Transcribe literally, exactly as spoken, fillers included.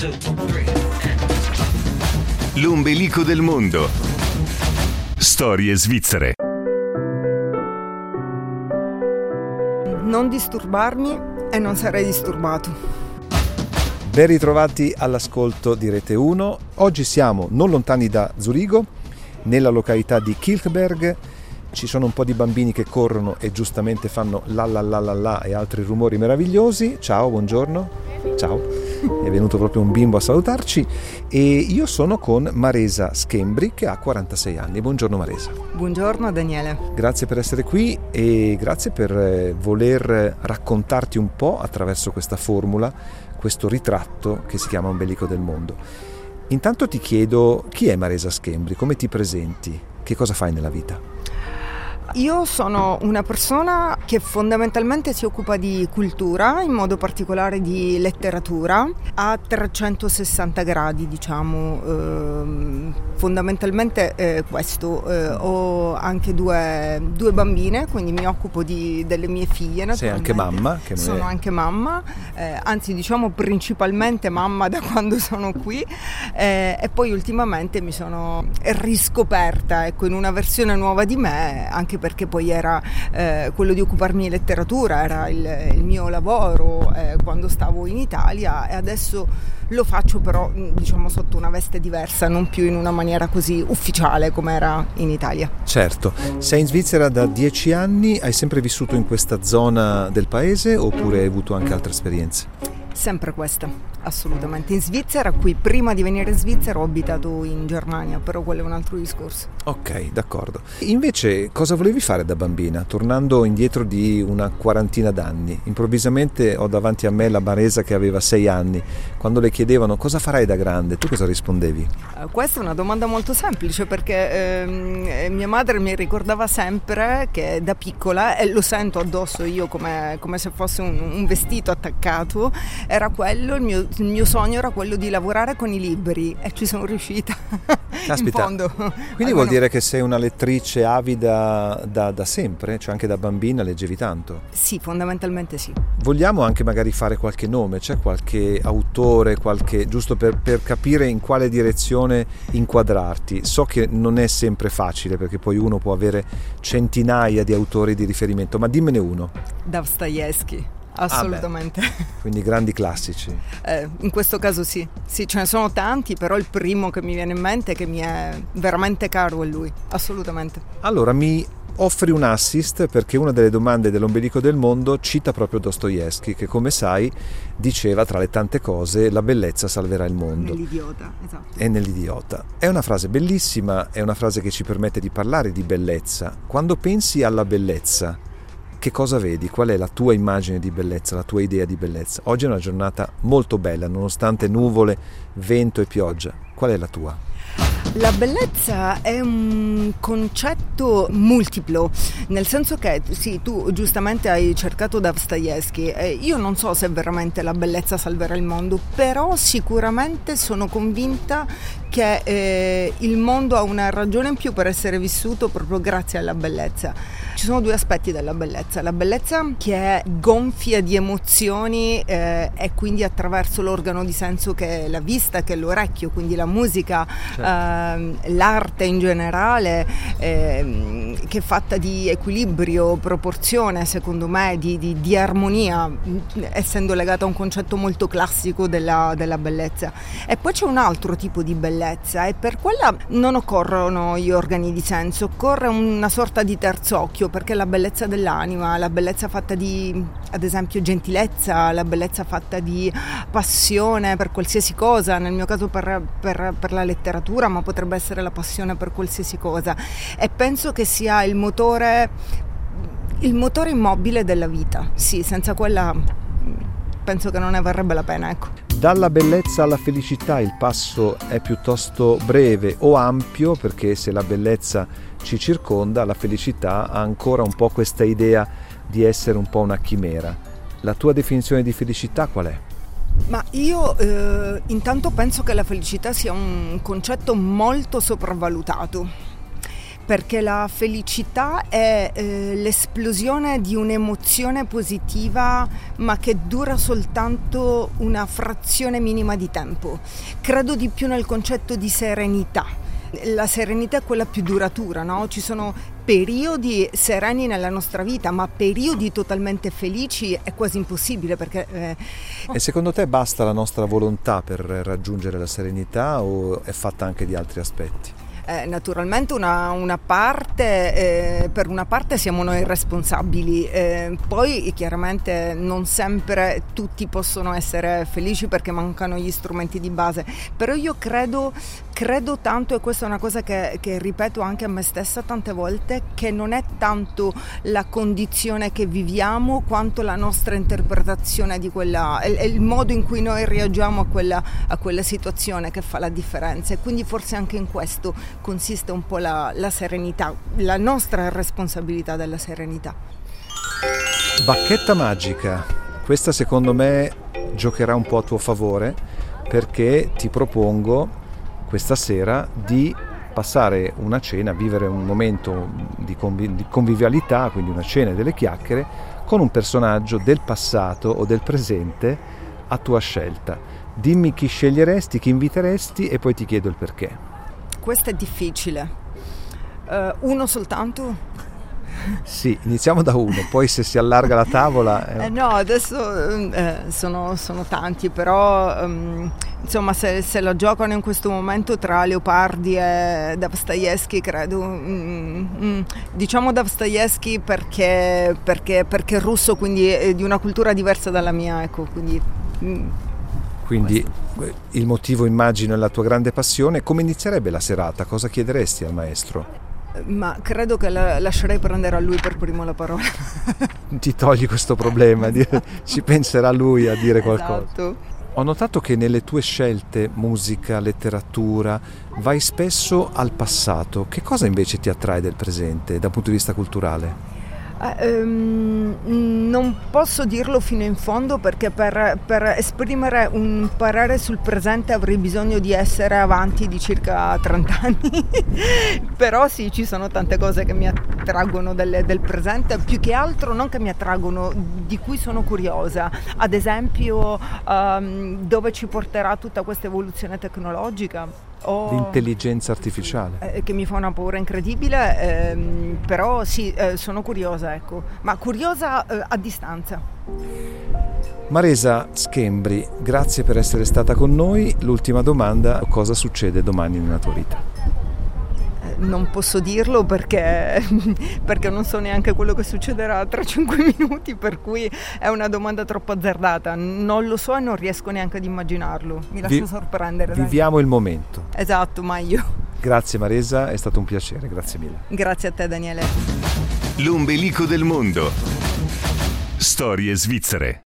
L'ombelico del mondo. Storie svizzere. Non disturbarmi e non sarei disturbato. Ben ritrovati all'ascolto di Rete uno. Oggi siamo non lontani da Zurigo, nella località di Kilchberg. Ci sono un po' di bambini che corrono e giustamente fanno la la la la la e altri rumori meravigliosi. Ciao, buongiorno. Ciao. È venuto proprio un bimbo a salutarci e io sono con Maresa Schembri che ha quarantasei anni. Buongiorno Maresa. Buongiorno Daniele. Grazie per essere qui e grazie per voler raccontarti un po' attraverso questa formula, questo ritratto che si chiama Ombelico del mondo. Intanto ti chiedo chi è Maresa Schembri, come ti presenti, che cosa fai nella vita? Io sono una persona che fondamentalmente si occupa di cultura, in modo particolare di letteratura, a trecentosessanta gradi, diciamo, ehm, fondamentalmente eh, questo. Eh, ho anche due, due bambine, quindi mi occupo di, delle mie figlie. Sei anche mamma? Che non sono è... anche mamma, eh, anzi diciamo principalmente mamma da quando sono qui eh, e poi ultimamente mi sono riscoperta, ecco, in una versione nuova di me, anche perché poi era eh, quello di occuparmi di letteratura, era il, il mio lavoro eh, quando stavo in Italia e adesso lo faccio però diciamo sotto una veste diversa, non più in una maniera così ufficiale come era in Italia. Certo, sei in Svizzera da dieci anni, hai sempre vissuto in questa zona del paese oppure hai avuto anche altre esperienze? Sempre questa, assolutamente. In Svizzera, qui prima di venire in Svizzera ho abitato in Germania, però quello è un altro discorso. Ok, d'accordo. Invece cosa volevi fare da bambina? Tornando indietro di una quarantina d'anni, improvvisamente ho davanti a me la Maresa che aveva sei anni. Quando le chiedevano cosa farai da grande, tu cosa rispondevi? Uh, questa è una domanda molto semplice perché ehm, mia madre mi ricordava sempre che da piccola, e lo sento addosso io come, come se fosse un, un vestito attaccato, era quello, il mio, il mio sogno era quello di lavorare con i libri e ci sono riuscita. Caspita, in fondo. Quindi Almeno... vuol dire che sei una lettrice avida da, da sempre, cioè anche da bambina leggevi tanto? Sì, fondamentalmente sì. Vogliamo anche magari fare qualche nome, c'è qualche autore, qualche giusto per, per capire in quale direzione inquadrarti. So che non è sempre facile perché poi uno può avere centinaia di autori di riferimento, ma dimmene uno. Dostoevskij. Assolutamente. Ah, quindi grandi classici. Eh, in questo caso sì, sì, ce ne sono tanti, però il primo che mi viene in mente, che mi è veramente caro, è lui, assolutamente. Allora mi offri un assist perché una delle domande dell'Ombelico del mondo cita proprio Dostoevskij che, come sai, diceva tra le tante cose la bellezza salverà il mondo. Nell'idiota, esatto. È nell'idiota. È una frase bellissima, è una frase che ci permette di parlare di bellezza. Quando pensi alla bellezza, che cosa vedi? Qual è la tua immagine di bellezza, la tua idea di bellezza? Oggi è una giornata molto bella, nonostante nuvole, vento e pioggia. Qual è la tua? La bellezza è un concetto multiplo, nel senso che sì, tu giustamente hai cercato Dostoevskij, eh, io non so se veramente la bellezza salverà il mondo, però sicuramente sono convinta che eh, il mondo ha una ragione in più per essere vissuto proprio grazie alla bellezza. Ci sono due aspetti della bellezza: la bellezza che è gonfia di emozioni eh, e quindi attraverso l'organo di senso che è la vista, che è l'orecchio, quindi la musica, certo. eh, l'arte in generale, eh, che è fatta di equilibrio, proporzione, secondo me, di, di, di armonia, essendo legata a un concetto molto classico della, della bellezza. E poi c'è un altro tipo di bellezza e per quella non occorrono gli organi di senso, occorre una sorta di terzo occhio, perché la bellezza dell'anima, la bellezza fatta di, ad esempio, gentilezza, la bellezza fatta di passione per qualsiasi cosa, nel mio caso per, per, per la letteratura, ma potrebbe essere la passione per qualsiasi cosa, e penso che sia il motore il motore immobile della vita. Sì, senza quella penso che non ne varrebbe la pena, ecco. Dalla bellezza alla felicità il passo è piuttosto breve o ampio, perché se la bellezza ci circonda, la felicità ha ancora un po' questa idea di essere un po' una chimera. La tua definizione di felicità qual è? Ma io eh, intanto penso che la felicità sia un concetto molto sopravvalutato. perché la felicità è eh, l'esplosione di un'emozione positiva, ma che dura soltanto una frazione minima di tempo. Credo di più nel concetto di serenità. La serenità è quella più duratura, no? Ci sono periodi sereni nella nostra vita, ma periodi totalmente felici è quasi impossibile, perché eh... E secondo te basta la nostra volontà per raggiungere la serenità o è fatta anche di altri aspetti? Eh, naturalmente una, una parte, eh, per una parte siamo noi responsabili, eh, poi chiaramente non sempre tutti possono essere felici perché mancano gli strumenti di base, però io credo, credo tanto, e questa è una cosa che, che ripeto anche a me stessa tante volte, che non è tanto la condizione che viviamo quanto la nostra interpretazione di quella, è, è il modo in cui noi reagiamo a quella, a quella situazione che fa la differenza, e quindi forse anche in questo consiste un po' la, la serenità, la nostra responsabilità della serenità. Bacchetta magica, questa secondo me giocherà un po' a tuo favore, perché ti propongo questa sera di passare una cena, vivere un momento di, conviv- di convivialità, quindi una cena e delle chiacchiere, con un personaggio del passato o del presente a tua scelta. Dimmi chi sceglieresti, chi inviteresti e poi ti chiedo il perché. Questo è difficile. Uh, uno soltanto? Sì, iniziamo da uno, poi se si allarga la tavola... È... Eh no, adesso eh, sono, sono tanti, però um, insomma se, se la giocano in questo momento tra Leopardi e Dostoevskij, credo. Mm, mm, diciamo Dostoevskij perché, perché, perché è russo, quindi è di una cultura diversa dalla mia, ecco, quindi... Mm. Quindi il motivo, immagino, è la tua grande passione. Come inizierebbe la serata? Cosa chiederesti al maestro? Ma credo che la lascerei prendere a lui per primo la parola. Ti togli questo problema, ci penserà lui a dire qualcosa. Esatto. Ho notato che nelle tue scelte, musica, letteratura, vai spesso al passato. Che cosa invece ti attrae del presente dal punto di vista culturale? Uh, um, non posso dirlo fino in fondo, perché per, per esprimere un parere sul presente avrei bisogno di essere avanti di circa trenta anni. Però sì, ci sono tante cose che mi attraggono del, del presente, più che altro non che mi attraggono, di cui sono curiosa. Ad esempio um, dove ci porterà tutta questa evoluzione tecnologica. Oh, l'intelligenza artificiale eh, che mi fa una paura incredibile, ehm, però sì, eh, sono curiosa, ecco, ma curiosa eh, a distanza. Maresa Schembri, grazie per essere stata con noi. L'ultima domanda: cosa succede domani nella tua vita? Non posso dirlo perché, perché non so neanche quello che succederà tra cinque minuti, per cui è una domanda troppo azzardata. Non lo so e non riesco neanche ad immaginarlo. Mi lascio Vi, sorprendere. Viviamo dai. Il momento. Esatto, meglio. Grazie Maresa, è stato un piacere, grazie mille. Grazie a te Daniele. L'ombelico del mondo. Storie svizzere.